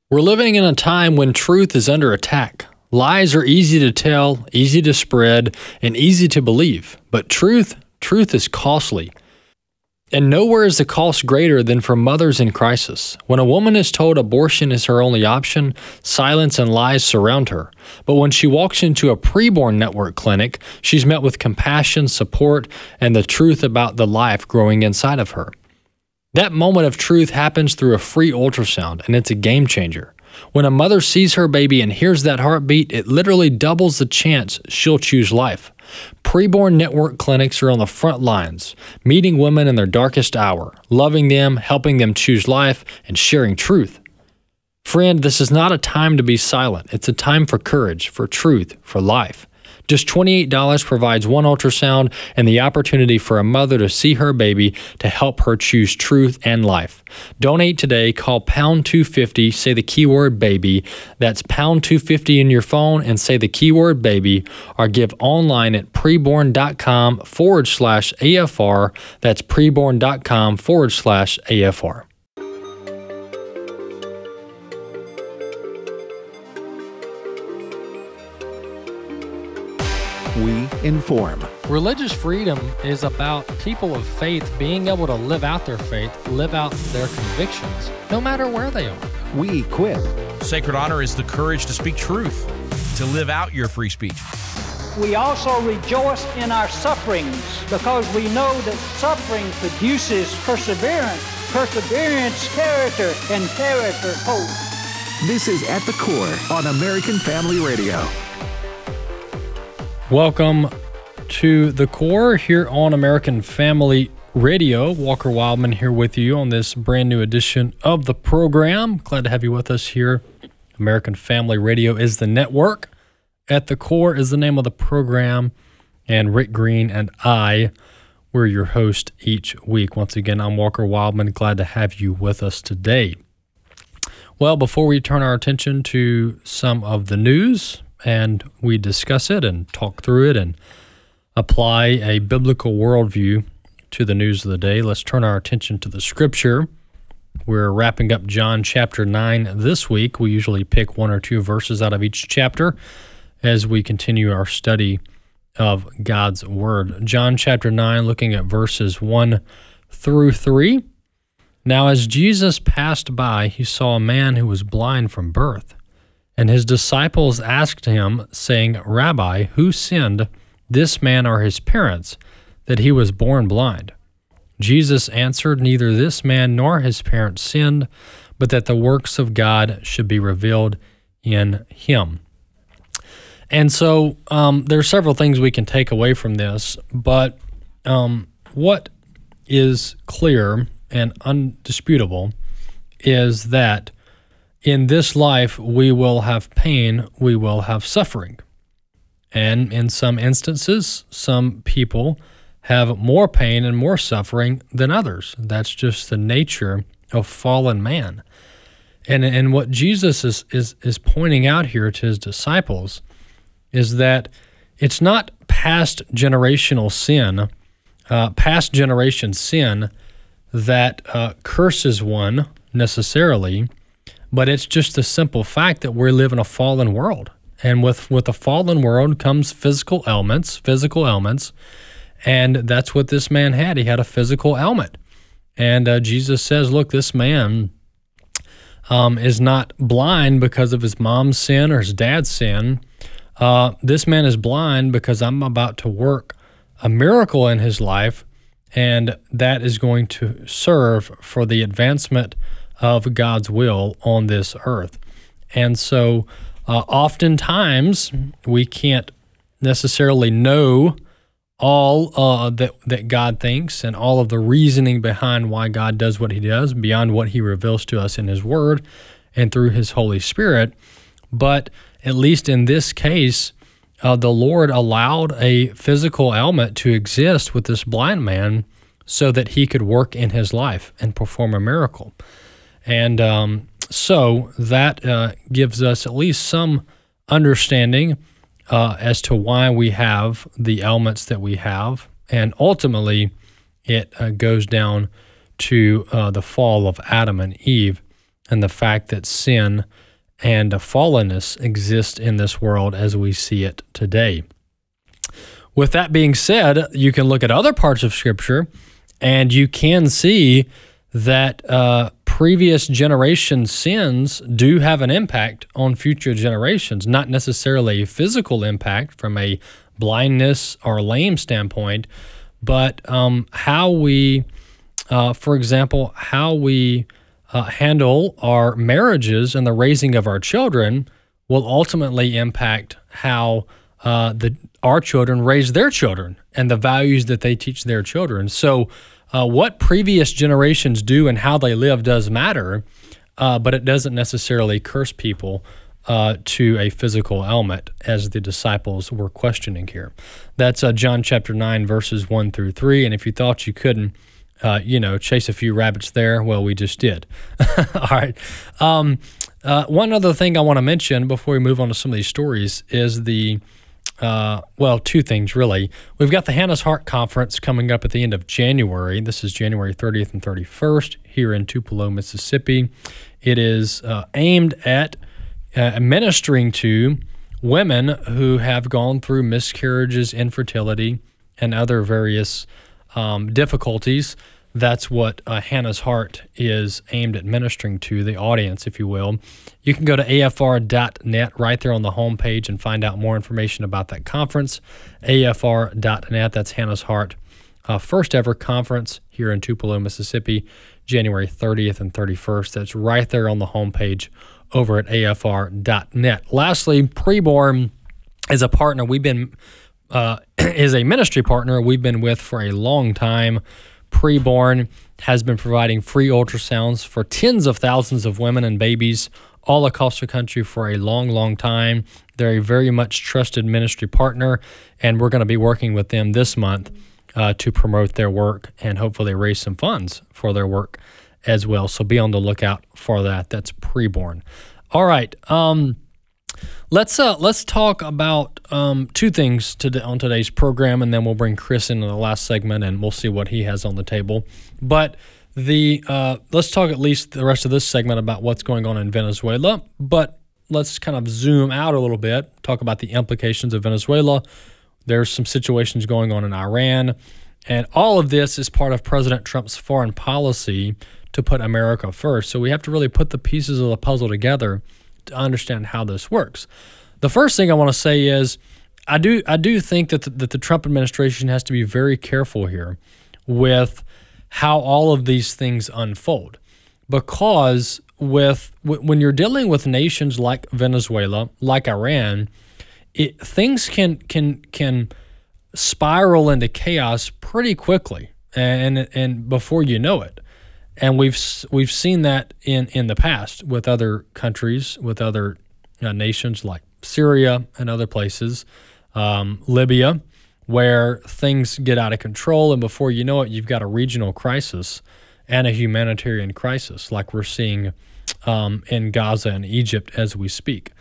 We're living in a time when truth is under attack. Lies are easy to tell, easy to spread, and easy to believe. But truth is costly. And nowhere is the cost greater than for mothers in crisis. When a woman is told abortion is her only option, silence and lies surround her. But when she walks into a preborn network clinic, she's met with compassion, support, and the truth about the life growing inside of her. That moment of truth happens through a free ultrasound, and it's a game changer. When a mother sees her baby and hears that heartbeat, it literally doubles the chance she'll choose life. Preborn network clinics are on the front lines, meeting women in their darkest hour, loving them, helping them choose life, and sharing truth. Friend, this is not a time to be silent. It's a time for courage, for truth, for life. Just $28 provides one ultrasound and the opportunity for a mother to see her baby to help her choose truth and life. Donate today. Call pound 250, say the keyword baby. That's pound 250 in your phone and say the keyword baby, or give online at preborn.com/AFR. That's preborn.com/AFR. We inform. Religious freedom is about people of faith being able to live out their faith, live out their convictions, no matter where they are. We equip. Sacred honor is the courage to speak truth, to live out your free speech. We also rejoice in our sufferings because we know that suffering produces perseverance, perseverance, character, and character, hope. This is At the Core on American Family Radio. Welcome to The Core here on American Family Radio. Walker Wildman here with you on this brand new edition of the program. Glad to have you with us here. American Family Radio is the network. At the Core is the name of the program. And Rick Green and we're your host each week. Once again, I'm Walker Wildman. Glad to have you with us today. Well, before we turn our attention to some of the news, and we discuss it and talk through it and apply a biblical worldview to the news of the day, let's turn our attention to the scripture. We're wrapping up John chapter 9 this week. We usually pick one or two verses out of each chapter as we continue our study of God's Word. John chapter 9, looking at verses 1 through 3. Now as Jesus passed by, he saw a man who was blind from birth. And his disciples asked him, saying, Rabbi, who sinned, this man or his parents, that he was born blind? Jesus answered, Neither this man nor his parents sinned, but that the works of God should be revealed in him. And so there are several things we can take away from this, but what is clear and undisputable is that in this life, we will have pain, we will have suffering. And in some instances, some people have more pain and more suffering than others. That's just the nature of fallen man. And what Jesus is pointing out here to his disciples is that it's not past generation sin that curses one necessarily, but it's just the simple fact that we live in a fallen world. And with a fallen world comes physical ailments, and that's what this man had. He had a physical ailment. And Jesus says, look, this man is not blind because of his mom's sin or his dad's sin. This man is blind because I'm about to work a miracle in his life, and that is going to serve for the advancement of God's will on this earth. And so oftentimes we can't necessarily know all that God thinks and all of the reasoning behind why God does what he does beyond what he reveals to us in his word and through his Holy Spirit. But at least in this case, the Lord allowed a physical ailment to exist with this blind man so that he could work in his life and perform a miracle. And so that gives us at least some understanding as to why we have the ailments that we have. And ultimately, it goes down to the fall of Adam and Eve and the fact that sin and fallenness exist in this world as we see it today. With that being said, you can look at other parts of Scripture, and you can see that previous generation sins do have an impact on future generations, not necessarily a physical impact from a blindness or lame standpoint, but how we, for example, how we handle our marriages and the raising of our children will ultimately impact how our children raise their children and the values that they teach their children. So what previous generations do and how they live does matter, but it doesn't necessarily curse people to a physical ailment, as the disciples were questioning here. That's John chapter 9, verses 1 through 3. And if you thought you couldn't, chase a few rabbits there, well, we just did. All right. One other thing I want to mention before we move on to some of these stories is two things really. We've got the Hannah's Heart Conference coming up at the end of January. This is January 30th and 31st here in Tupelo, Mississippi. It is aimed at ministering to women who have gone through miscarriages, infertility, and other various difficulties. That's what Hannah's Heart is aimed at ministering to, the audience, if you will. You can go to afr.net right there on the homepage and find out more information about that conference. afr.net, that's Hannah's Heart, first ever conference here in Tupelo, Mississippi, January 30th and 31st. That's right there on the homepage over at afr.net. Lastly, Preborn is a partner is a ministry partner we've been with for a long time. Preborn has been providing free ultrasounds for tens of thousands of women and babies all across the country for a long, long time. They're a very much trusted ministry partner, and we're going to be working with them this month to promote their work and hopefully raise some funds for their work as well. So be on the lookout for that. That's Preborn. All right. Let's talk about two things on today's program, and then we'll bring Chris into the last segment, and we'll see what he has on the table. But let's talk at least the rest of this segment about what's going on in Venezuela. But let's kind of zoom out a little bit, talk about the implications of Venezuela. There's some situations going on in Iran, and all of this is part of President Trump's foreign policy to put America first. So we have to really put the pieces of the puzzle together to understand how this works. The first thing I want to say is I do think that the Trump administration has to be very careful here with how all of these things unfold, because when you're dealing with nations like Venezuela, like Iran, things can spiral into chaos pretty quickly, and before you know it. And we've seen that in the past with other countries, with other nations like Syria and other places, Libya, where things get out of control, and before you know it, you've got a regional crisis and a humanitarian crisis like we're seeing in Gaza and Egypt as we speak.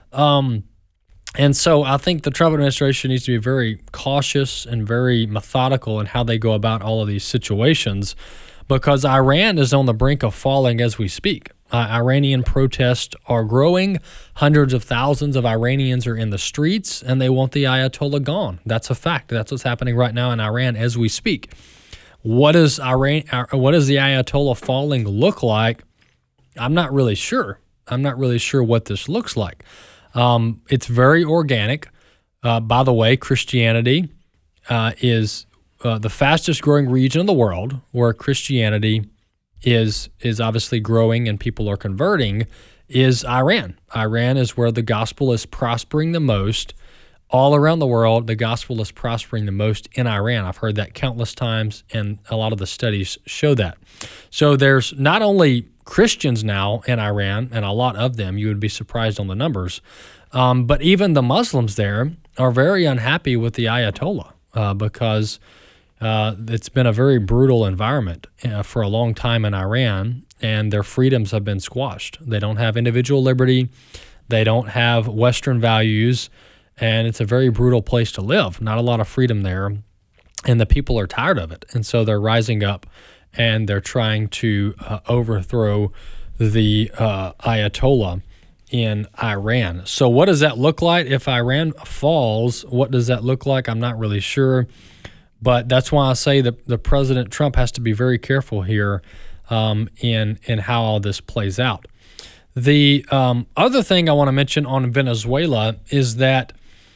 And so I think the Trump administration needs to be very cautious and very methodical in how they go about all of these situations, because Iran is on the brink of falling as we speak. Iranian protests are growing. Hundreds of thousands of Iranians are in the streets, and they want the Ayatollah gone. That's a fact. That's what's happening right now in Iran as we speak. What does the Ayatollah falling look like? I'm not really sure. I'm not really sure what this looks like. It's very organic. By the way, Christianity is the fastest growing region in the world where Christianity is obviously growing and people are converting is Iran. Iran is where the gospel is prospering the most. All around the world, the gospel is prospering the most in Iran. I've heard that countless times, and a lot of the studies show that. So there's not only Christians now in Iran, and a lot of them, you would be surprised on the numbers, but even the Muslims there are very unhappy with the Ayatollah because it's been a very brutal environment for a long time in Iran, and their freedoms have been squashed. They don't have individual liberty. They don't have Western values, and it's a very brutal place to live. Not a lot of freedom there, and the people are tired of it. And so they're rising up, and they're trying to overthrow the Ayatollah in Iran. So what does that look like if Iran falls? What does that look like? I'm not really sure. But that's why I say that the President Trump has to be very careful here in how all this plays out. The other thing I want to mention on Venezuela is that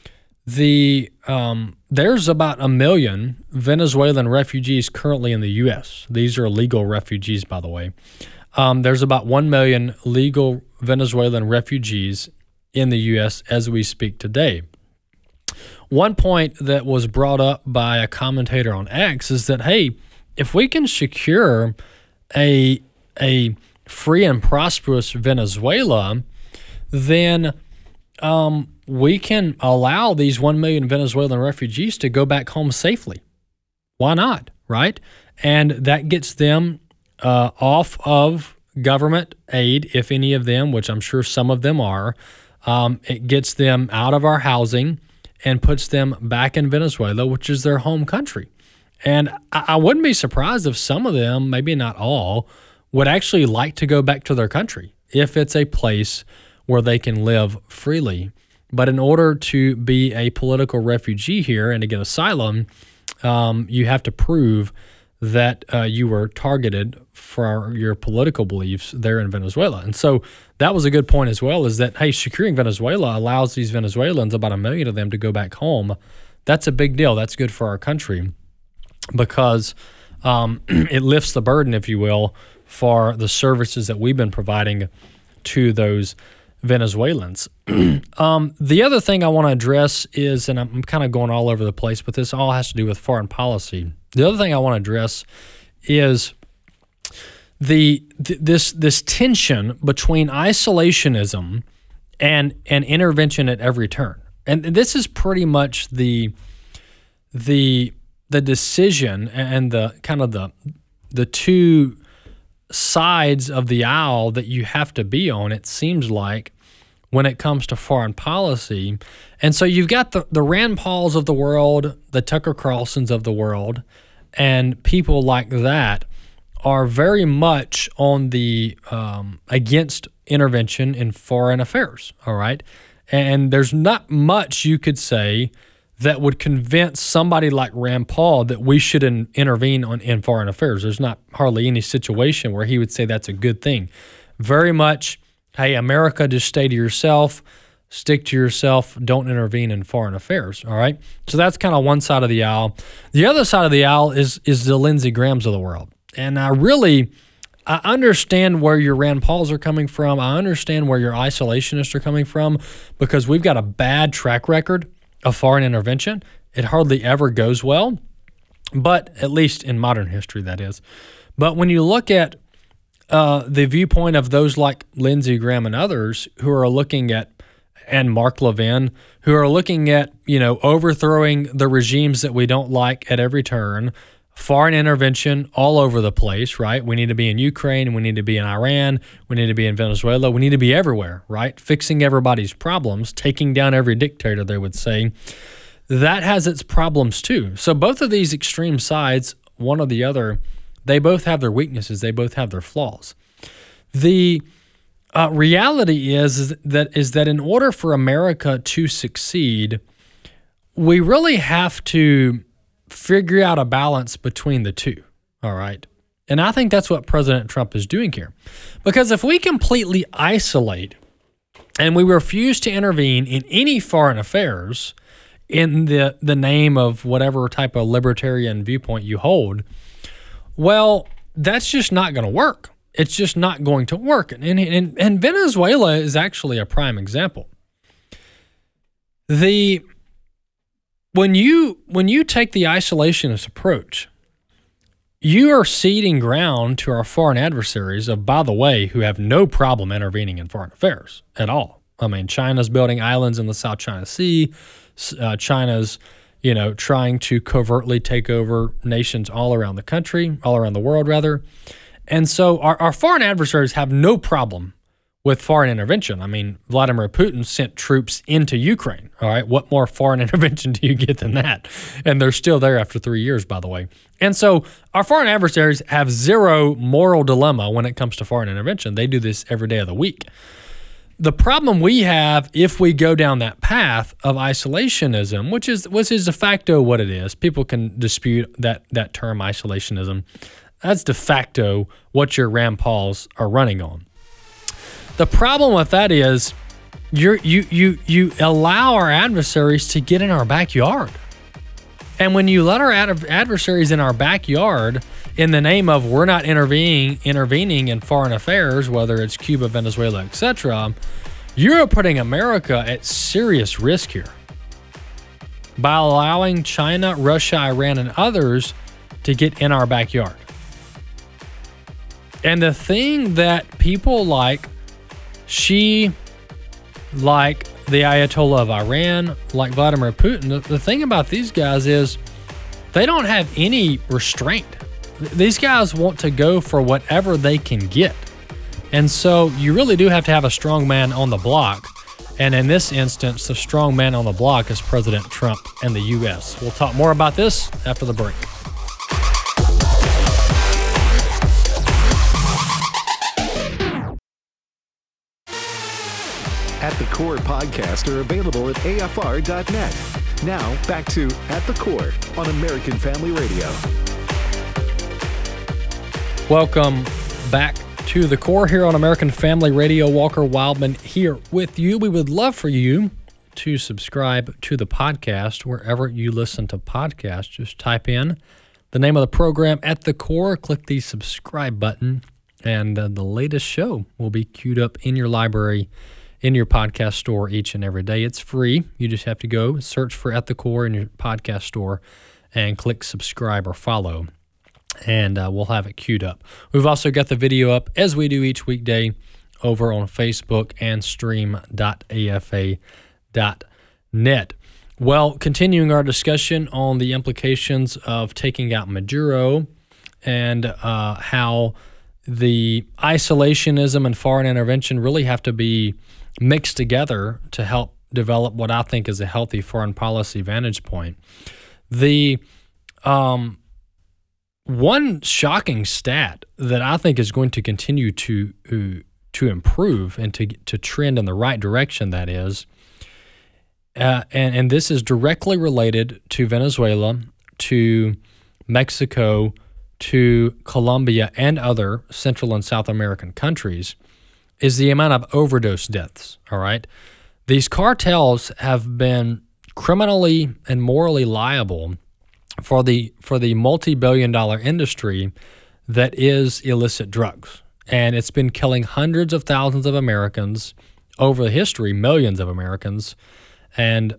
there's about 1 million Venezuelan refugees currently in the U.S. These are legal refugees, by the way. There's about 1 million legal Venezuelan refugees in the U.S. as we speak today. One point that was brought up by a commentator on X is that, hey, if we can secure a free and prosperous Venezuela, then we can allow these 1 million Venezuelan refugees to go back home safely. Why not, right? And that gets them off of government aid, if any of them, which I'm sure some of them are. It gets them out of our housing and puts them back in Venezuela, which is their home country. And I wouldn't be surprised if some of them, maybe not all, would actually like to go back to their country if it's a place where they can live freely. But in order to be a political refugee here and to get asylum, you have to prove that you were targeted for your political beliefs there in Venezuela. And so that was a good point as well, is that, hey, securing Venezuela allows these Venezuelans, about 1 million of them, to go back home. That's a big deal. That's good for our country because it lifts the burden, if you will, for the services that we've been providing to those Venezuelans. The other thing I want to address is, and I'm kind of going all over the place, but this all has to do with foreign policy. The other thing I want to address is this tension between isolationism and intervention at every turn. And this is pretty much the decision and the kind of the two sides of the aisle that you have to be on, it seems like, when it comes to foreign policy. And so you've got the Rand Pauls of the world, the Tucker Carlsons of the world, and people like that are very much on the against intervention in foreign affairs, all right? And there's not much you could say that would convince somebody like Rand Paul that we should intervene in foreign affairs. There's not hardly any situation where he would say that's a good thing. Very much, hey, America, just stay to yourself, stick to yourself, don't intervene in foreign affairs, all right? So that's kind of one side of the aisle. The other side of the aisle is the Lindsey Grahams of the world. And I understand where your Rand Pauls are coming from. I understand where your isolationists are coming from, because we've got a bad track record of foreign intervention. It hardly ever goes well, but at least in modern history, that is. But when you look at the viewpoint of those like Lindsey Graham and others who are looking at, and Mark Levin, who are looking at, overthrowing the regimes that we don't like at every turn, foreign intervention all over the place, right? We need to be in Ukraine, we need to be in Iran, we need to be in Venezuela, we need to be everywhere, right? Fixing everybody's problems, taking down every dictator, they would say. That has its problems too. So both of these extreme sides, one or the other, they both have their weaknesses, they both have their flaws. The reality is that in order for America to succeed, we really have to figure out a balance between the two, all right? And I think that's what President Trump is doing here. Because if we completely isolate and we refuse to intervene in any foreign affairs in the name of whatever type of libertarian viewpoint you hold, well, that's just not going to work. It's just not going to work. And Venezuela is actually a prime example. When you take the isolationist approach, you are ceding ground to our foreign adversaries of, by the way, who have no problem intervening in foreign affairs at all. I mean, China's building islands in the South China Sea. China's, trying to covertly take over nations all around the world, rather. And so our foreign adversaries have no problem with foreign intervention. I mean, Vladimir Putin sent troops into Ukraine. All right. What more foreign intervention do you get than that? And they're still there after 3 years, by the way. And so our foreign adversaries have zero moral dilemma when it comes to foreign intervention. They do this every day of the week. The problem we have if we go down that path of isolationism, which is de facto what it is. People can dispute that term isolationism. That's de facto what your Rand Pauls are running on. The problem with that is you allow our adversaries to get in our backyard. And when you let our adversaries in our backyard in the name of we're not intervening in foreign affairs, whether it's Cuba, Venezuela, etc., you're putting America at serious risk here by allowing China, Russia, Iran, and others to get in our backyard. And the thing that people like Xi, like the Ayatollah of Iran, like Vladimir Putin, the thing about these guys is they don't have any restraint. These guys want to go for whatever they can get. And so you really do have to have a strong man on the block. And in this instance, the strong man on the block is President Trump and the U.S. We'll talk more about this after the break. At the Core podcasts are available at AFR.net. Now, back to At the Core on American Family Radio. Welcome back to the Core here on American Family Radio. Walker Wildman here with you. We would love for you to subscribe to the podcast wherever you listen to podcasts. Just type in the name of the program, At the Core, click the subscribe button, and the latest show will be queued up in your library, in your podcast store each and every day. It's free. You just have to go search for At the Core in your podcast store and click subscribe or follow, and we'll have it queued up. We've also got the video up, as we do each weekday, over on Facebook and stream.afa.net. Well, continuing our discussion on the implications of taking out Maduro and how the isolationism and foreign intervention really have to be mixed together to help develop what I think is a healthy foreign policy vantage point. The one shocking stat that I think is going to continue to improve and to trend in the right direction, that is, and this is directly related to Venezuela, to Mexico, to Colombia, and other Central and South American countries, is the amount of overdose deaths, all right? These cartels have been criminally and morally liable for the multi-billion-dollar industry that is illicit drugs. And it's been killing hundreds of thousands of Americans over the history, millions of Americans, and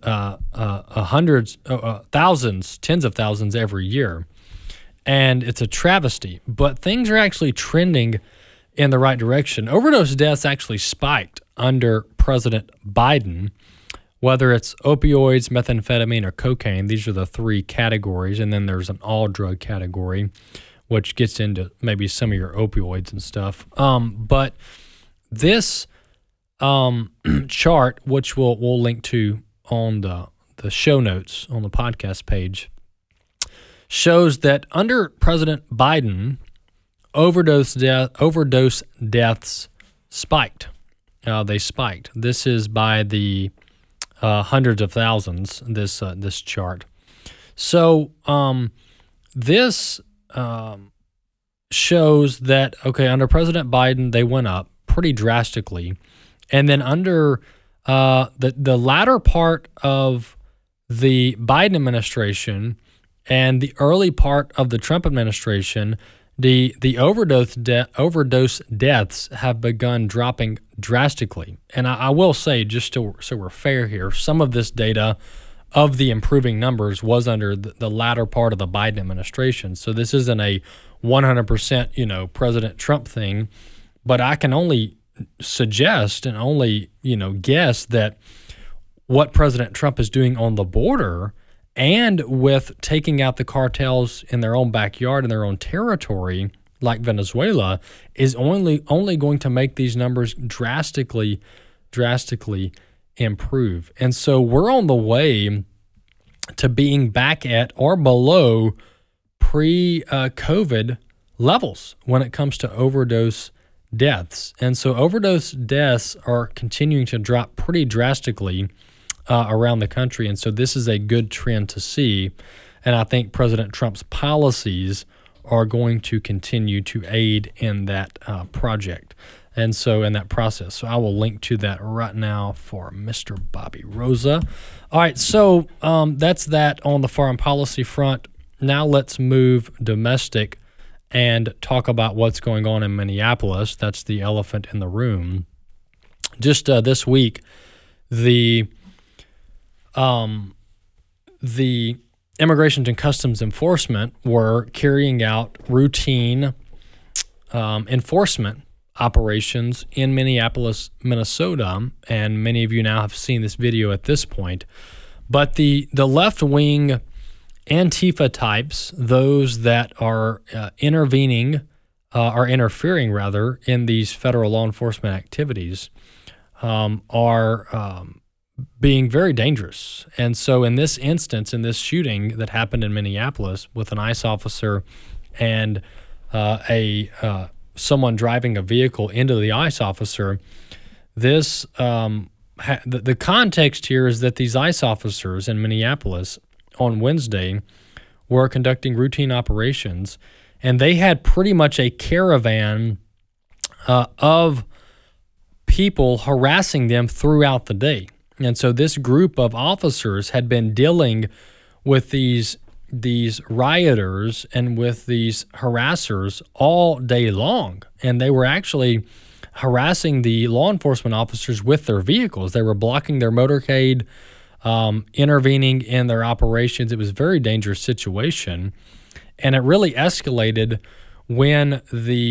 thousands, tens of thousands every year. And it's a travesty. But things are actually trending in the right direction. Overdose deaths actually spiked under President Biden, whether it's opioids, methamphetamine, or cocaine. These are the three categories. And then there's an all-drug category, which gets into maybe some of your opioids and stuff. But this chart, which we'll link to on the show notes on the podcast page, shows that under President Biden, overdose deaths spiked. They spiked. This is by the hundreds of thousands. This chart. So this shows that under President Biden they went up pretty drastically, and then under the latter part of the Biden administration and the early part of the Trump administration, the overdose deaths have begun dropping drastically. And I will say, just so we're fair here, some of this data of the improving numbers was under the latter part of the Biden administration. So this isn't a 100%, President Trump thing, but I can only suggest and only, guess that what President Trump is doing on the border and with taking out the cartels in their own backyard, in their own territory, like Venezuela is only going to make these numbers drastically improve. And so we're on the way to being back at or below pre-COVID levels when it comes to overdose deaths. And so overdose deaths are continuing to drop pretty drastically around the country. And so this is a good trend to see. And I think President Trump's policies are going to continue to aid in that project. And so in that process. So I will link to that right now for Mr. Bobby Rosa. All right, so that's that on the foreign policy front. Now let's move domestic and talk about what's going on in Minneapolis. That's the elephant in the room. Just this week, the Immigration and Customs Enforcement were carrying out routine enforcement operations in Minneapolis, Minnesota, and many of you now have seen this video at this point. But the left-wing Antifa types, those that are interfering rather in these federal law enforcement activities, are being very dangerous. And so in this instance, in this shooting that happened in Minneapolis with an ICE officer and someone driving a vehicle into the ICE officer, this the context here is that these ICE officers in Minneapolis on Wednesday were conducting routine operations, and they had pretty much a caravan of people harassing them throughout the day. And so this group of officers had been dealing with these rioters and with these harassers all day long. And they were actually harassing the law enforcement officers with their vehicles. They were blocking their motorcade, intervening in their operations. It was a very dangerous situation. And it really escalated when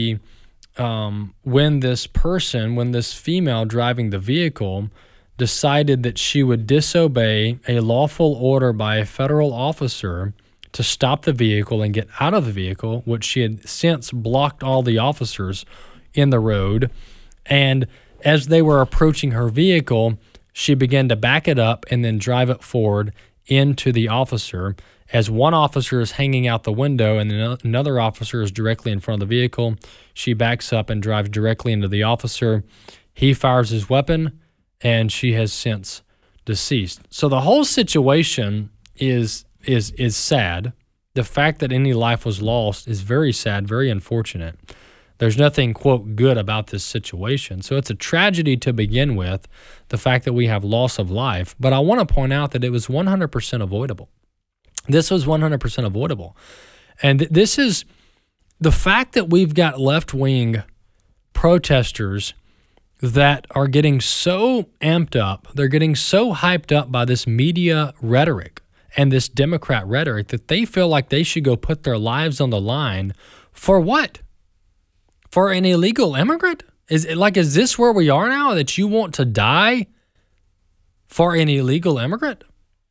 this female driving the vehicle decided that she would disobey a lawful order by a federal officer to stop the vehicle and get out of the vehicle, which she had since blocked all the officers in the road. And as they were approaching her vehicle, she began to back it up and then drive it forward into the officer. As one officer is hanging out the window and another officer is directly in front of the vehicle, she backs up and drives directly into the officer. He fires his weapon, and she has since deceased. So the whole situation is sad. The fact that any life was lost is very sad, very unfortunate. There's nothing, quote, good about this situation. So it's a tragedy to begin with, the fact that we have loss of life. But I want to point out that it was 100% avoidable. This was 100% avoidable. And this is the fact that we've got left-wing protesters that are getting so amped up, they're getting so hyped up by this media rhetoric and this Democrat rhetoric that they feel like they should go put their lives on the line for what? For an illegal immigrant? Is this where we are now, that you want to die for an illegal immigrant?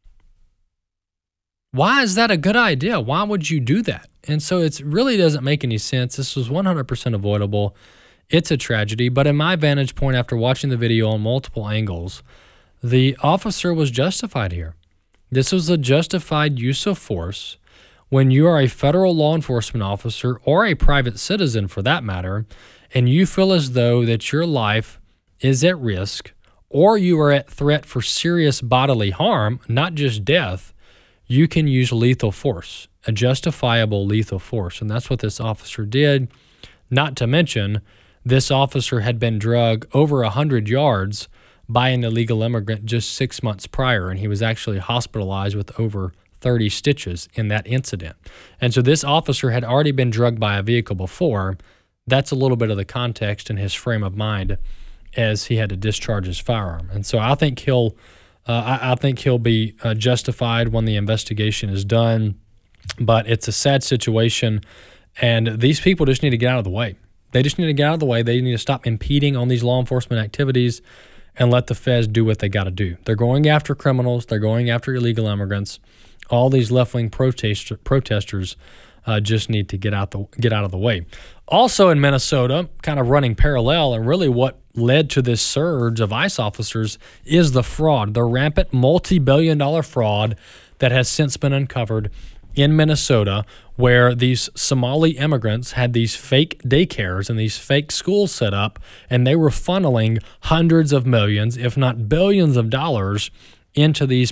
Why is that a good idea? Why would you do that? And so it really doesn't make any sense. This was 100% avoidable. It's a tragedy, but in my vantage point, after watching the video on multiple angles, the officer was justified here. This was a justified use of force. When you are a federal law enforcement officer or a private citizen for that matter, and you feel as though that your life is at risk or you are at threat for serious bodily harm, not just death, you can use lethal force, a justifiable lethal force. And that's what this officer did. Not to mention, this officer had been drugged over 100 yards by an illegal immigrant just 6 months prior, and he was actually hospitalized with over 30 stitches in that incident. And so this officer had already been drugged by a vehicle before. That's a little bit of the context in his frame of mind as he had to discharge his firearm. And so I think he'll be justified when the investigation is done. But it's a sad situation, and these people just need to get out of the way. They just need to get out of the way. They need to stop impeding on these law enforcement activities and let the feds do what they got to do. They're going after criminals. They're going after illegal immigrants. All these left-wing protesters just need to get out of the way. Also in Minnesota, kind of running parallel, and really what led to this surge of ICE officers is the fraud, the rampant multi-billion-dollar fraud that has since been uncovered in Minnesota, where these Somali immigrants had these fake daycares and these fake schools set up, and they were funneling hundreds of millions, if not billions of dollars into these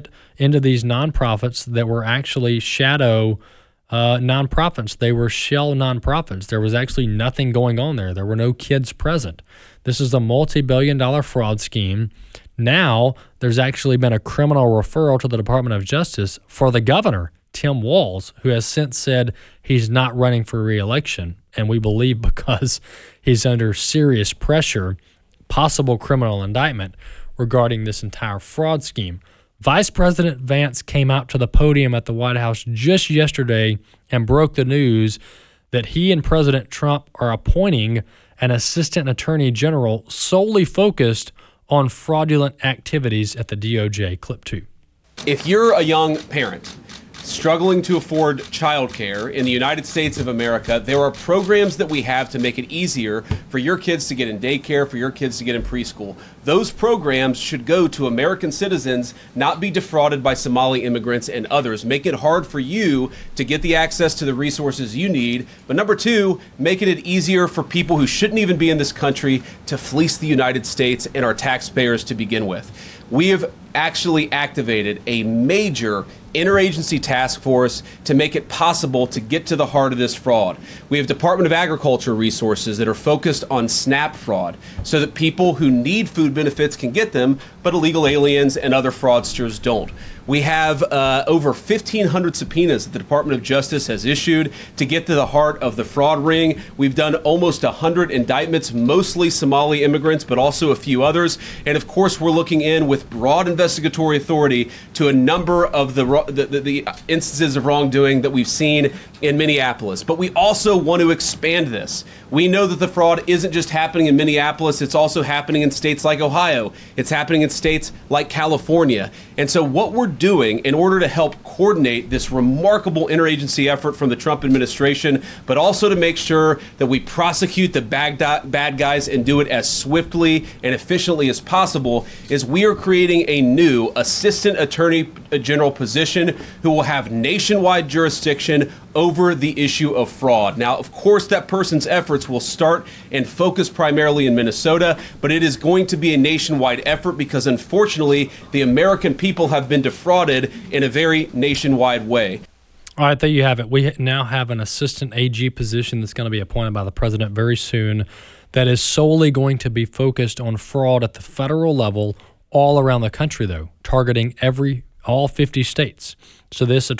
nonprofits that were actually shadow nonprofits. They were shell nonprofits. There was actually nothing going on there. There were no kids present. This is a multi-billion-dollar fraud scheme. Now, there's actually been a criminal referral to the Department of Justice for the governor, Tim Walz, who has since said he's not running for re-election, and we believe because he's under serious pressure, possible criminal indictment regarding this entire fraud scheme. Vice President Vance came out to the podium at the White House just yesterday and broke the news that he and President Trump are appointing an assistant attorney general solely focused on fraudulent activities at the DOJ. Clip 2. If you're a young parent struggling to afford childcare in the United States of America, there are programs that we have to make it easier for your kids to get in daycare, for your kids to get in preschool. Those programs should go to American citizens, not be defrauded by Somali immigrants and others. Make it hard for you to get the access to the resources you need. But number two, making it easier for people who shouldn't even be in this country to fleece the United States and our taxpayers to begin with. We have actually activated a major interagency task force to make it possible to get to the heart of this fraud. We have Department of Agriculture resources that are focused on SNAP fraud so that people who need food benefits can get them, but illegal aliens and other fraudsters don't. We have over 1,500 subpoenas that the Department of Justice has issued to get to the heart of the fraud ring. We've done almost 100 indictments, mostly Somali immigrants, but also a few others. And of course, we're looking in with broad investigatory authority to a number of the instances of wrongdoing that we've seen in Minneapolis. But we also want to expand this. We know that the fraud isn't just happening in Minneapolis, it's also happening in states like Ohio. It's happening in states like California. And so what we're doing in order to help coordinate this remarkable interagency effort from the Trump administration, but also to make sure that we prosecute the bad guys and do it as swiftly and efficiently as possible, is we are creating a new Assistant Attorney General position who will have nationwide jurisdiction over the issue of fraud. Now, of course, that person's efforts will start and focus primarily in Minnesota, but it is going to be a nationwide effort because, unfortunately, the American people have been defrauded in a very nationwide way. All right, there you have it. We now have an assistant AG position that's going to be appointed by the president very soon that is solely going to be focused on fraud at the federal level all around the country, though, targeting all 50 states. So this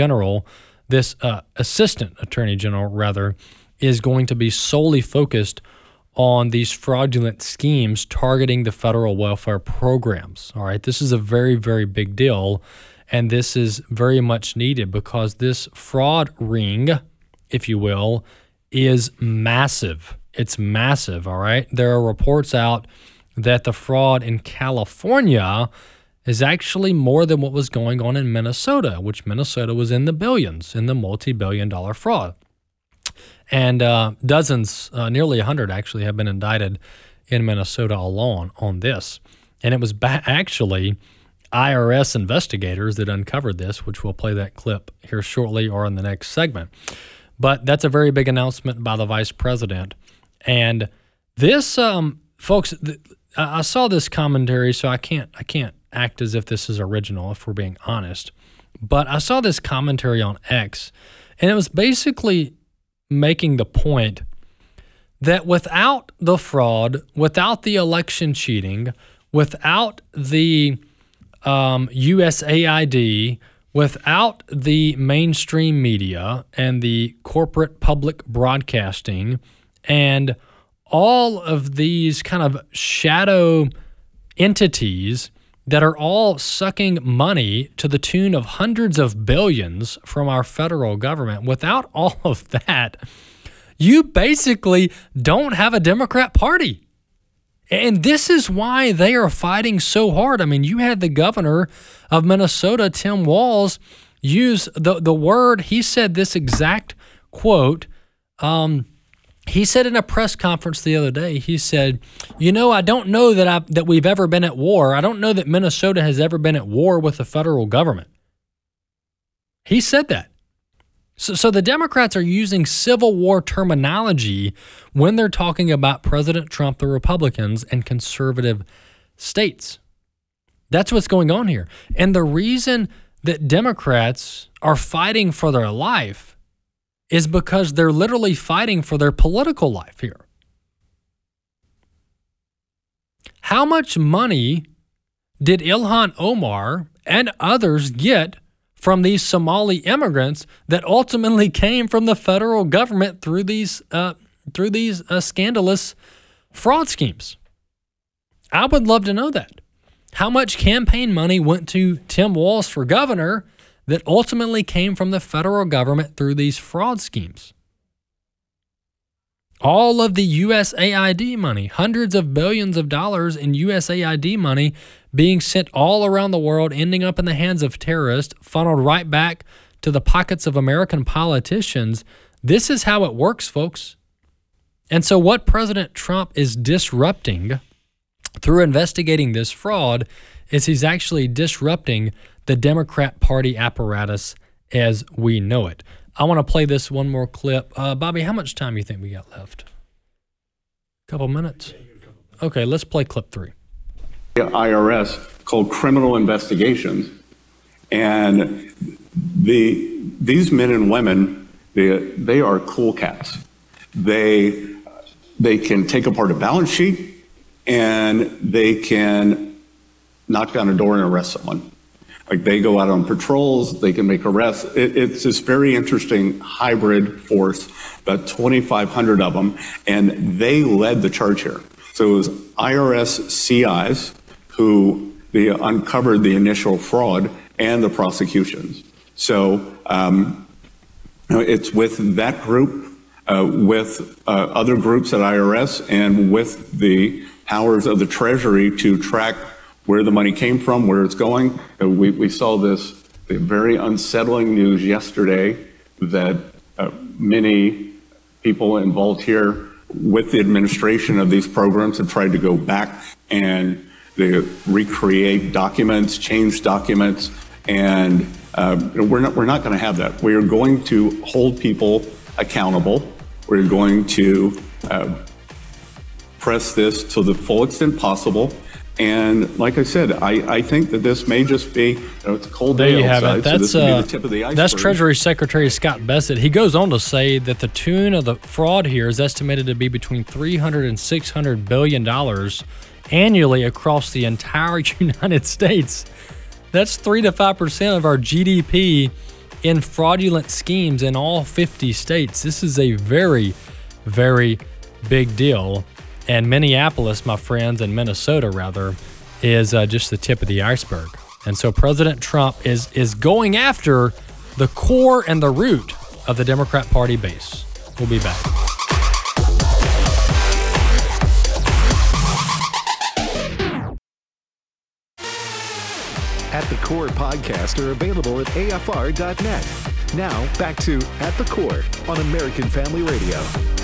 assistant attorney general, rather, is going to be solely focused on these fraudulent schemes targeting the federal welfare programs. All right, this is a very, very big deal, and this is very much needed because this fraud ring, if you will, is massive. It's massive, all right? There are reports out that the fraud in California is actually more than what was going on in Minnesota, which Minnesota was in the billions, in the multi-billion-dollar fraud. And dozens, nearly 100 actually, have been indicted in Minnesota alone on this. And it was actually IRS investigators that uncovered this, which we'll play that clip here shortly or in the next segment. But that's a very big announcement by the vice president. And this, folks, I saw this commentary, so I can't act as if this is original, if we're being honest. But I saw this commentary on X, and it was basically making the point that without the fraud, without the election cheating, without the USAID, without the mainstream media and the corporate public broadcasting and all of these kind of shadow entities that are all sucking money to the tune of hundreds of billions from our federal government, without all of that, you basically don't have a Democrat Party. And this is why they are fighting so hard. I mean, you had the governor of Minnesota, Tim Walz, use the word. He said this exact quote. He said in a press conference the other day, he said, I don't know that we've ever been at war. I don't know that Minnesota has ever been at war with the federal government. He said that. So the Democrats are using Civil War terminology when they're talking about President Trump, the Republicans, and conservative states. That's what's going on here. And the reason that Democrats are fighting for their life is because they're literally fighting for their political life here. How much money did Ilhan Omar and others get from these Somali immigrants that ultimately came from the federal government through these scandalous fraud schemes? I would love to know that. How much campaign money went to Tim Walz for governor that ultimately came from the federal government through these fraud schemes? All of the USAID money, hundreds of billions of dollars in USAID money being sent all around the world, ending up in the hands of terrorists, funneled right back to the pockets of American politicians. This is how it works, folks. And so what President Trump is disrupting through investigating this fraud is he's actually disrupting the Democrat Party apparatus as we know it. I want to play this one more clip. Bobby, how much time do you think we got left? A couple minutes? Okay, let's play clip 3. The IRS called criminal investigations. And these men and women, they are cool cats. They can take apart a balance sheet and they can knock down a door and arrest someone. Like, they go out on patrols, they can make arrests. It's this very interesting hybrid force, about 2,500 of them, and they led the charge here. So it was IRS CIs who they uncovered the initial fraud and the prosecutions. So it's with that group, with other groups at IRS, and with the powers of the Treasury to track where the money came from, where it's going. We saw this very unsettling news yesterday that many people involved here with the administration of these programs have tried to go back and they recreate documents, change documents, and we're not going to have that. We are going to hold people accountable. We're going to press this to the full extent possible. And like I said, I think that this may just be, it's a cold day outside, so this may be the tip of the iceberg. That's Treasury Secretary Scott Bessent. He goes on to say that the tune of the fraud here is estimated to be between $300 and $600 billion annually across the entire United States. That's 3 to 5% of our GDP in fraudulent schemes in all 50 states. This is a very, very big deal. And Minneapolis, my friends, and Minnesota, rather, is just the tip of the iceberg. And so President Trump is going after the core and the root of the Democrat Party base. We'll be back. At the Core podcasts are available at afr.net. Now, back to At the Core on American Family Radio.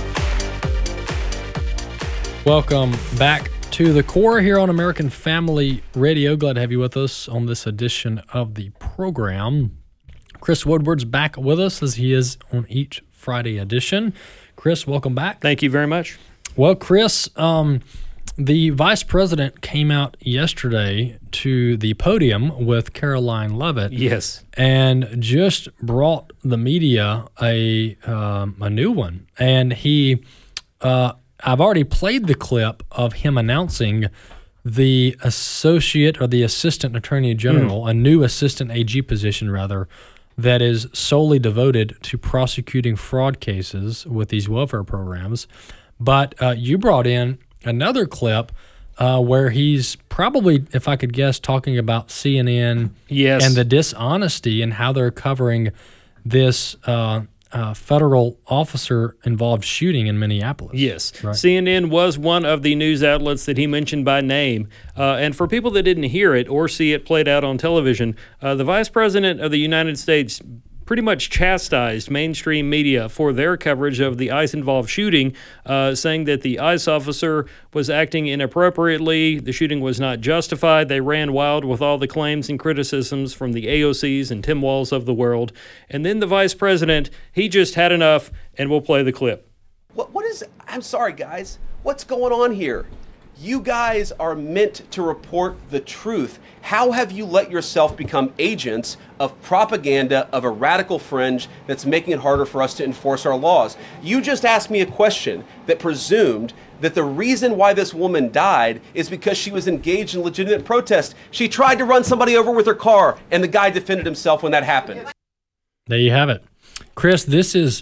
Welcome back to the Core here on American Family Radio. Glad to have you with us on this edition of the program. Chris Woodward's back with us as he is on each Friday edition. Chris, welcome back. Thank you very much. Well, Chris, the vice president came out yesterday to the podium with Caroline Leavitt. Yes. And just brought the media a new one. And he... I've already played the clip of him announcing the assistant attorney general, a new assistant AG position, rather, that is solely devoted to prosecuting fraud cases with these welfare programs. But you brought in another clip where he's probably, if I could guess, talking about CNN yes. and the dishonesty and how they're covering this federal officer involved shooting in Minneapolis. Yes. Right. CNN was one of the news outlets that he mentioned by name. And for people that didn't hear it or see it played out on television, the Vice President of the United States pretty much chastised mainstream media for their coverage of the ICE-involved shooting, saying that the ICE officer was acting inappropriately, the shooting was not justified, they ran wild with all the claims and criticisms from the AOCs and Tim Walz of the world. And then the vice president, he just had enough, and we'll play the clip. What is, I'm sorry, guys. What's going on here? You guys are meant to report the truth. How have you let yourself become agents of propaganda of a radical fringe that's making it harder for us to enforce our laws? You just asked me a question that presumed that the reason why this woman died is because she was engaged in legitimate protest. She tried to run somebody over with her car, and the guy defended himself when that happened. There you have it. Chris, this is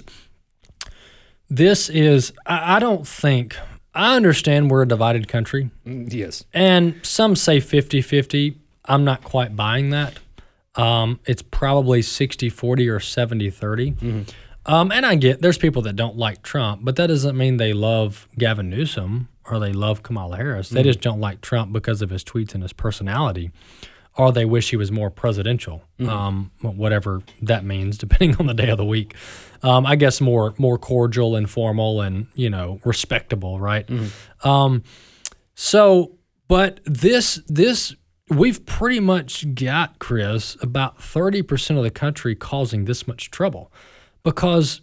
I don't think, I understand we're a divided country. Yes. And some say 50-50. I'm not quite buying that. It's probably 60-40 or 70-30. And I get there's people that don't like Trump, but that doesn't mean they love Gavin Newsom or they love Kamala Harris. They just don't like Trump because of his tweets and his personality, or they wish he was more presidential, whatever that means, depending on the day of the week. I guess more cordial, informal, and, respectable, right? But this we've pretty much got, Chris, about 30% of the country causing this much trouble, because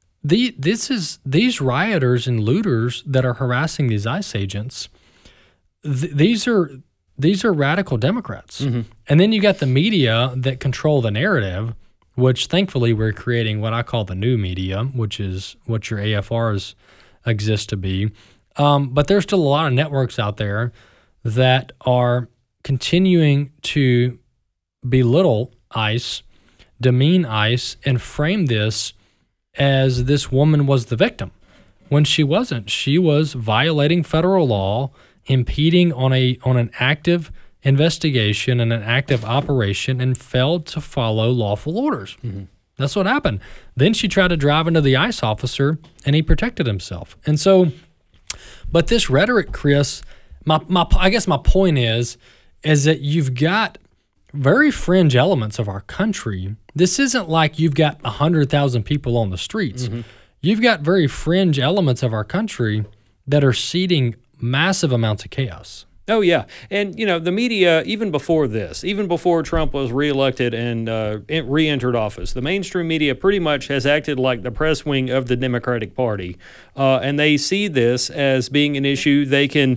these rioters and looters that are harassing these ICE agents, these are radical Democrats. And then you got the media that control the narrative, which thankfully we're creating what I call the new media, which is what your AFRs exist to be. But there's still a lot of networks out there that are continuing to belittle ICE, demean ICE, and frame this as this woman was the victim, when she wasn't. She was violating federal law, impeding on an active investigation and an active operation, and failed to follow lawful orders. That's what happened. Then she tried to drive into the ICE officer, and he protected himself. And so, but this rhetoric, Chris, I guess my point is that you've got very fringe elements of our country. This isn't like you've got 100,000 people on the streets. You've got very fringe elements of our country that are seeding massive amounts of chaos. Oh, yeah. And, the media, even before this, even before Trump was reelected and re-entered office, the mainstream media pretty much has acted like the press wing of the Democratic Party. And they see this as being an issue they can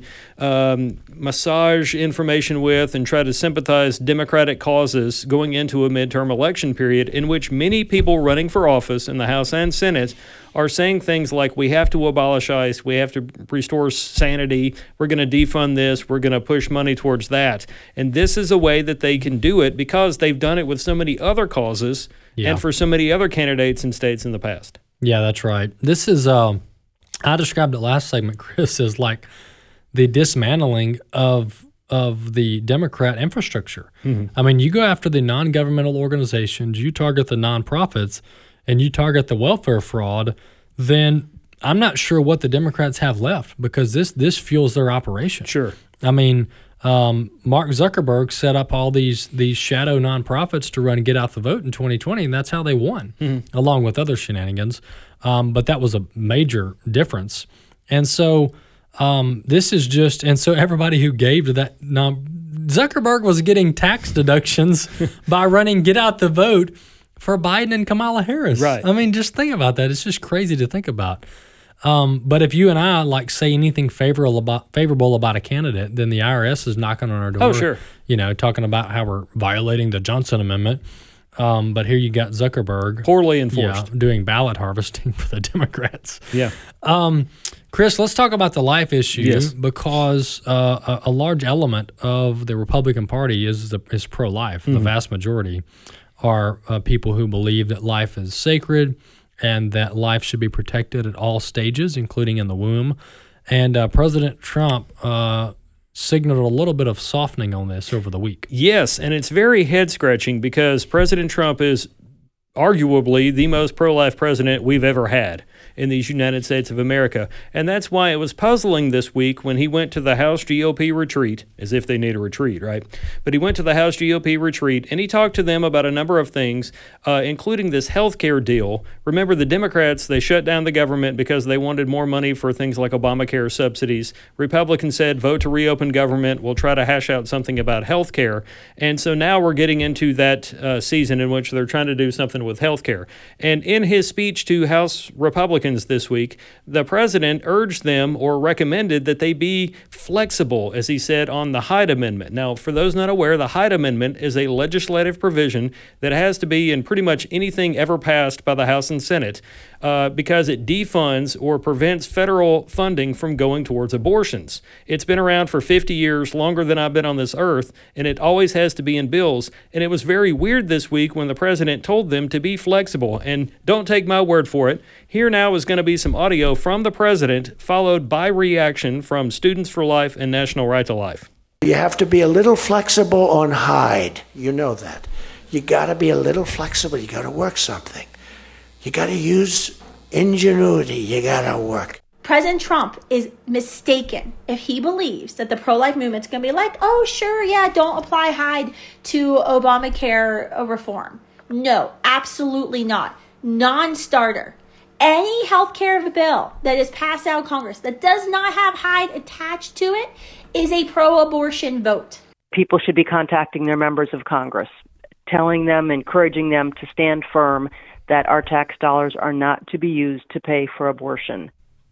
massage information with and try to sympathize Democratic causes going into a midterm election period in which many people running for office in the House and Senate are saying things like, we have to abolish ICE, we have to restore sanity, we're going to defund this, we're going to push money towards that. And this is a way that they can do it because they've done it with so many other causes and for so many other candidates and states in the past. Yeah, that's right. This is, I described it last segment, Chris, as like the dismantling of the Democrat infrastructure. I mean, you go after the non-governmental organizations, you target the nonprofits, and you target the welfare fraud, then I'm not sure what the Democrats have left, because this fuels their operation. Sure. I mean, Mark Zuckerberg set up all these shadow nonprofits to run Get Out the Vote in 2020, and that's how they won, along with other shenanigans. But that was a major difference. And so this is just, and so everybody who gave to that, Zuckerberg was getting tax deductions by running Get Out the Vote for Biden and Kamala Harris. Right. I mean, just think about that. It's just crazy to think about. But if you and I say anything favorable about a candidate, then the IRS is knocking on our door. Oh, sure. Talking about how we're violating the Johnson Amendment. But here you got Zuckerberg. Poorly enforced. Doing ballot harvesting for the Democrats. Yeah. Chris, let's talk about the life issue. Yes. Because a large element of the Republican Party is pro-life. The vast majority are people who believe that life is sacred and that life should be protected at all stages, including in the womb. And President Trump signaled a little bit of softening on this over the week. Yes, and it's very head-scratching because President Trump is arguably the most pro-life president we've ever had in these United States of America. And that's why it was puzzling this week when he went to the House GOP retreat, as if they need a retreat, right? But he went to the House GOP retreat and he talked to them about a number of things, including this health care deal. Remember, the Democrats, they shut down the government because they wanted more money for things like Obamacare subsidies. Republicans said, vote to reopen government. We'll try to hash out something about health care. And so now we're getting into that season in which they're trying to do something with health care. And in his speech to House Republicans this week, the president urged them or recommended that they be flexible, as he said, on the Hyde Amendment. Now, for those not aware, the Hyde Amendment is a legislative provision that has to be in pretty much anything ever passed by the House and Senate because it defunds or prevents federal funding from going towards abortions. It's been around for 50 years, longer than I've been on this earth, and it always has to be in bills. And it was very weird this week when the president told them to be flexible. And don't take my word for it. Here now is going to be some audio from the president, followed by reaction from Students for Life and National Right to Life. You have to be a little flexible on Hyde. You know that. You got to be a little flexible. You got to work something. You got to use ingenuity. You got to work. President Trump is mistaken if he believes that the pro-life movement's going to be like, oh, sure, yeah, don't apply Hyde to Obamacare reform. No, absolutely not. Non-starter. Any healthcare bill that is passed out of Congress that does not have Hyde attached to it is a pro-abortion vote. People should be contacting their members of Congress, telling them, encouraging them to stand firm that our tax dollars are not to be used to pay for abortion.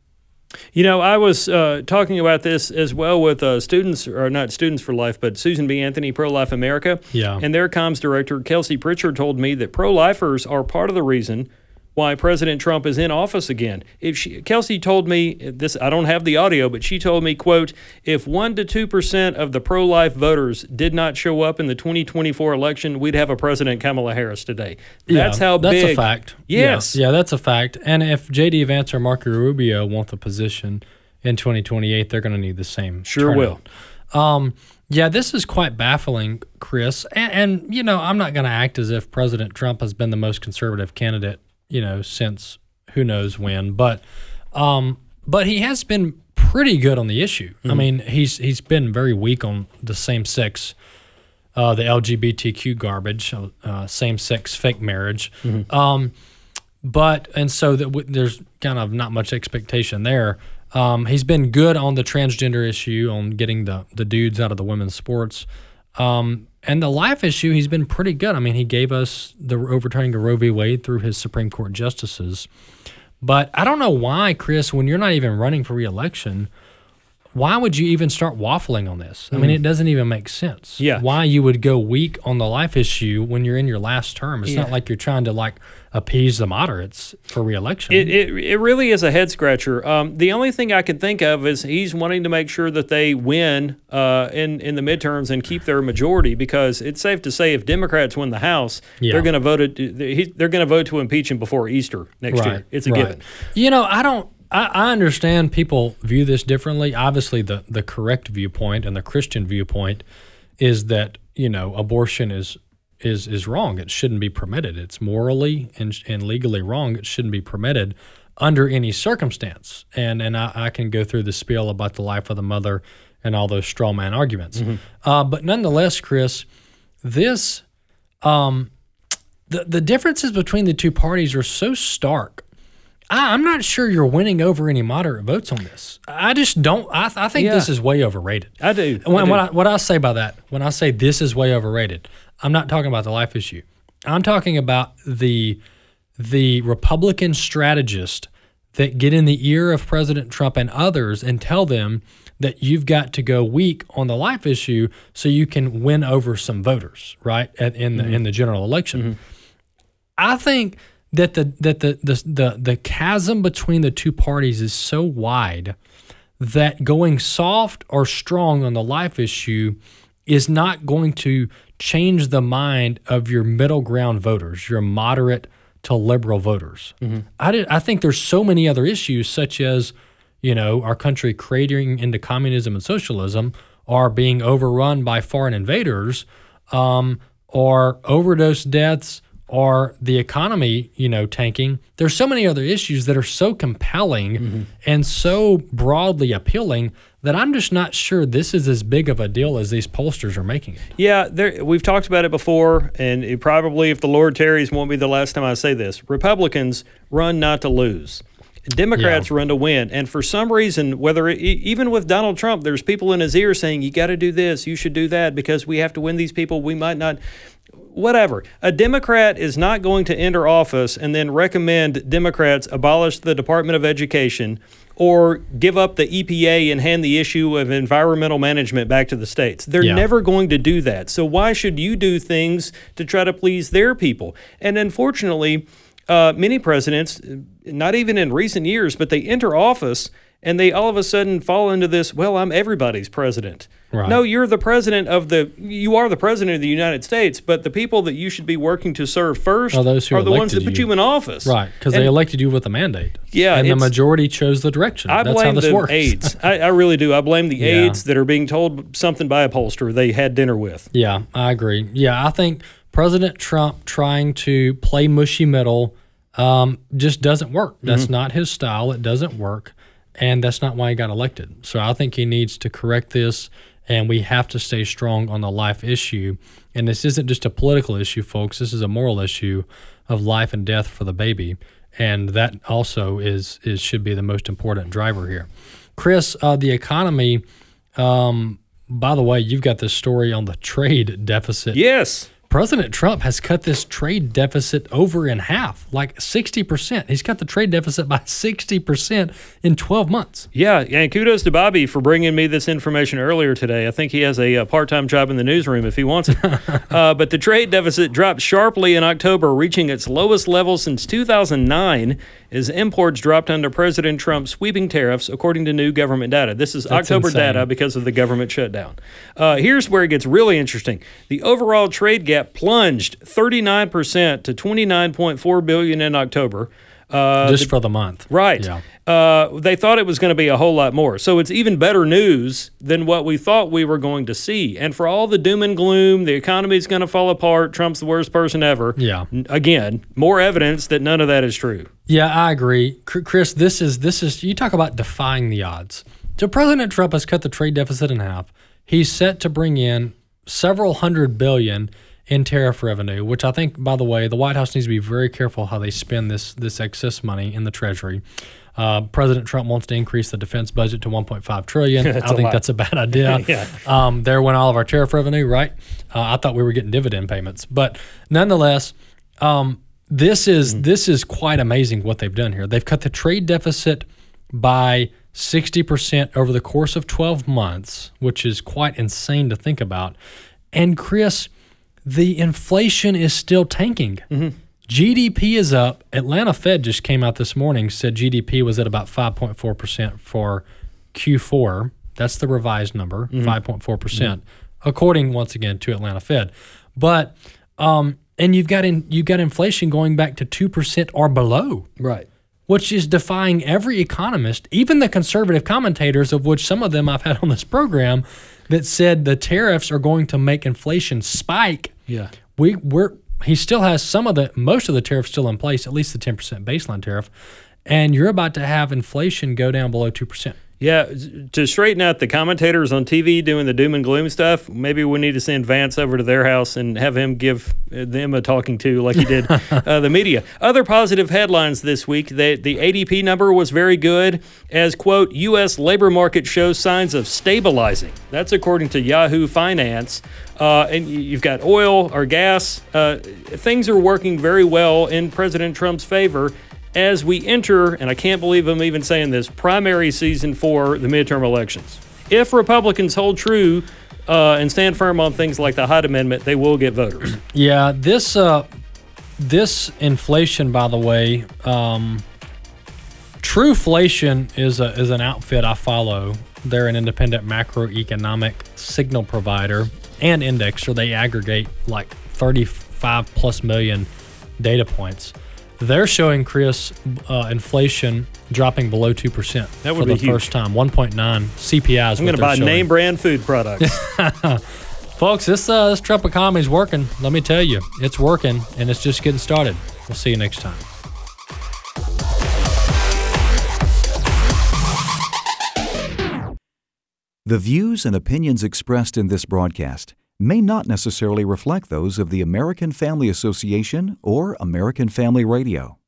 You know, I was talking about this as well with students, or not Students for Life, but Susan B. Anthony, Pro-Life America. Yeah. And their comms director, Kelsey Pritchard, told me that pro-lifers are part of the reason why President Trump is in office again. Kelsey told me this, I don't have the audio, but she told me, quote, if 1% to 2% of the pro-life voters did not show up in the 2024 election, we'd have a President Kamala Harris today. That's how big. That's a fact. Yes. Yeah, that's a fact. And if J.D. Vance or Marco Rubio want the position in 2028, they're going to need the same Sure turnout. will. Yeah, this is quite baffling, Chris. And you know, I'm not going to act as if President Trump has been the most conservative candidate, you know, since who knows when, but he has been pretty good on the issue. Mm-hmm. I mean, he's been very weak on the same-sex, the LGBTQ garbage, same-sex fake marriage. Mm-hmm. So there's kind of not much expectation there. He's been good on the transgender issue, on getting the dudes out of the women's sports. And the life issue, he's been pretty good. I mean, he gave us the overturning of Roe v. Wade through his Supreme Court justices. But I don't know why, Chris, when you're not even running for re-election, why would you even start waffling on this? I mean, it doesn't even make sense. Yeah. Why you would go weak on the life issue when you're in your last term. It's not like you're trying to appease the moderates for re-election. It really is a head scratcher. The only thing I could think of is he's wanting to make sure that they win in the midterms and keep their majority, because it's safe to say if Democrats win the House, they're going to vote to impeach him before Easter next year. It's a given. You know, I understand people view this differently. Obviously, the correct viewpoint and the Christian viewpoint is that, you know, abortion is wrong. It shouldn't be permitted. It's morally and legally wrong. It shouldn't be permitted under any circumstance. And I can go through the spiel about the life of the mother and all those straw man arguments. Mm-hmm. But nonetheless, Chris, this the differences between the two parties are so stark. I'm not sure you're winning over any moderate votes on this. I just don't. I think this is way overrated. I do. What I say by that, when I say this is way overrated, I'm not talking about the life issue. I'm talking about the Republican strategists that get in the ear of President Trump and others and tell them that you've got to go weak on the life issue so you can win over some voters, right, in the general election. Mm-hmm. I think that the chasm between the two parties is so wide that going soft or strong on the life issue is not going to change the mind of your middle ground voters, your moderate to liberal voters. Mm-hmm. I think there's so many other issues, such as, you know, our country cratering into communism and socialism, or being overrun by foreign invaders, or overdose deaths, or the economy, tanking. There's so many other issues that are so compelling and so broadly appealing that I'm just not sure this is as big of a deal as these pollsters are making it. Yeah, we've talked about it before, and it probably, if the Lord tarries, won't be the last time I say this. Republicans run not to lose. Democrats run to win. And for some reason, even with Donald Trump, there's people in his ear saying, you got to do this, you should do that, because we have to win these people. We might not. Whatever. A Democrat is not going to enter office and then recommend Democrats abolish the Department of Education or give up the EPA and hand the issue of environmental management back to the states. They're never going to do that. So why should you do things to try to please their people? And unfortunately, many presidents, not even in recent years, but they enter office and they all of a sudden fall into this, well, I'm everybody's president. Right. No, you are the president of the United States, but the people that you should be working to serve first are the ones that put you in office. Right, because they elected you with a mandate. Yeah. And the majority chose the direction. That's how this works. Aides. I really do. I blame the aides that are being told something by a pollster they had dinner with. Yeah, I agree. Yeah, I think President Trump trying to play mushy middle just doesn't work. That's not his style. It doesn't work. And that's not why he got elected. So I think he needs to correct this, and we have to stay strong on the life issue. And this isn't just a political issue, folks. This is a moral issue of life and death for the baby. And that also should be the most important driver here. Chris, the economy, by the way, you've got this story on the trade deficit. Yes. President Trump has cut this trade deficit over in half, like 60%. He's cut the trade deficit by 60% in 12 months. Yeah, and kudos to Bobby for bringing me this information earlier today. I think he has a part-time job in the newsroom if he wants it. But the trade deficit dropped sharply in October, reaching its lowest level since 2009, as imports dropped under President Trump's sweeping tariffs, according to new government data. This is October insane data because of the government shutdown. Here's where it gets really interesting. The overall trade gap plunged 39% to $29.4 billion in October. Just for the month. Right. Yeah. They thought it was going to be a whole lot more. So it's even better news than what we thought we were going to see. And for all the doom and gloom, the economy's going to fall apart, Trump's the worst person ever. Yeah. Again, more evidence that none of that is true. Yeah, I agree. Chris, this is you talk about defying the odds. So President Trump has cut the trade deficit in half. He's set to bring in several $100 billion in tariff revenue, which I think, by the way, the White House needs to be very careful how they spend this excess money in the Treasury. President Trump wants to increase the defense budget to $1.5 trillion. I think that's a bad idea. There went all of our tariff revenue, right? I thought we were getting dividend payments, but nonetheless, this is quite amazing what they've done here. They've cut the trade deficit by 60% over the course of 12 months, which is quite insane to think about. And Chris, the inflation is still tanking. GDP is up. Atlanta Fed just came out this morning, said GDP was at about 5.4% for Q4. That's the revised number, 5.4%, according, once again, to Atlanta Fed. But and you've got inflation going back to 2% or below. Right. Which is defying every economist, even the conservative commentators, of which some of them I've had on this program, that said the tariffs are going to make inflation spike. Yeah. He still has most of the tariffs still in place, at least the 10% baseline tariff, and you're about to have inflation go down below 2%. Yeah, to straighten out the commentators on TV doing the doom and gloom stuff, maybe we need to send Vance over to their house and have him give them a talking to like he did the media. Other positive headlines this week, the ADP number was very good as, quote, U.S. labor market shows signs of stabilizing. That's according to Yahoo Finance. And you've got oil or gas. Things are working very well in President Trump's favor as we enter, and I can't believe I'm even saying this, primary season for the midterm elections. If Republicans hold true and stand firm on things like the Hyde Amendment, they will get voters. Yeah, this inflation, by the way, Trueflation is an outfit I follow. They're an independent macroeconomic signal provider and indexer. They aggregate like 35 plus million data points. They're showing, Chris, inflation dropping below 2% for the first time. 1.9 CPI is I'm going to buy name brand food products. Folks, this Trump economy is working. Let me tell you, it's working, and it's just getting started. We'll see you next time. The views and opinions expressed in this broadcast may not necessarily reflect those of the American Family Association or American Family Radio.